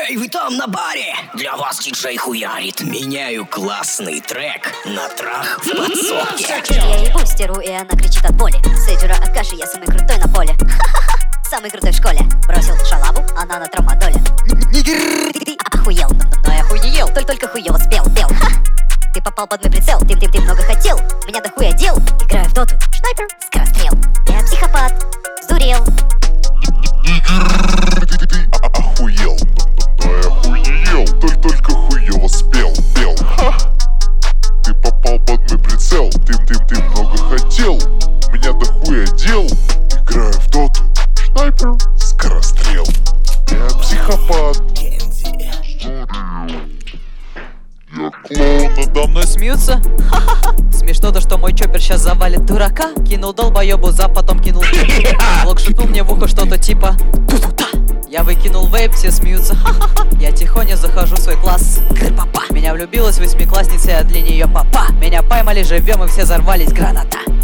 Эй, вы там на баре? Для вас диджей хуярит. Меняю классный трек на трах в подсобке. Я ебу стеру, и она кричит от боли. Сейджура Акаши, я самый крутой на поле. Самый крутой в школе. Бросил шалаву, она на травмадоле. Ты охуел, но я хуел. Только хуёво спел, пел. Ты попал под мой прицел, ты много хотел. Меня дохуя дел. Играю в доту, снайпер, скорострел. Я психопат, сдурел. Охуел, но я хуел. Только хуёво спел, пел. Ты попал под мой прицел, ты много хотел. Меня дохуя дел. Играю в доту, снайпер, скорострел. Я психопат. Я клоун. Надо мной смеются? Ха-ха-ха. Смешно то, что мой чоппер сейчас завалит дурака. Кинул долбоебу за, потом кинул. Лок шутнул мне в ухо что-то типа ту-ту-та. Я выкинул вейп, все смеются. Ха-ха-ха. Я тихоня захожу в свой класс. Гры-папа. Меня влюбилась восьмиклассница, я для нее папа. Меня поймали живем и все взорвались, граната.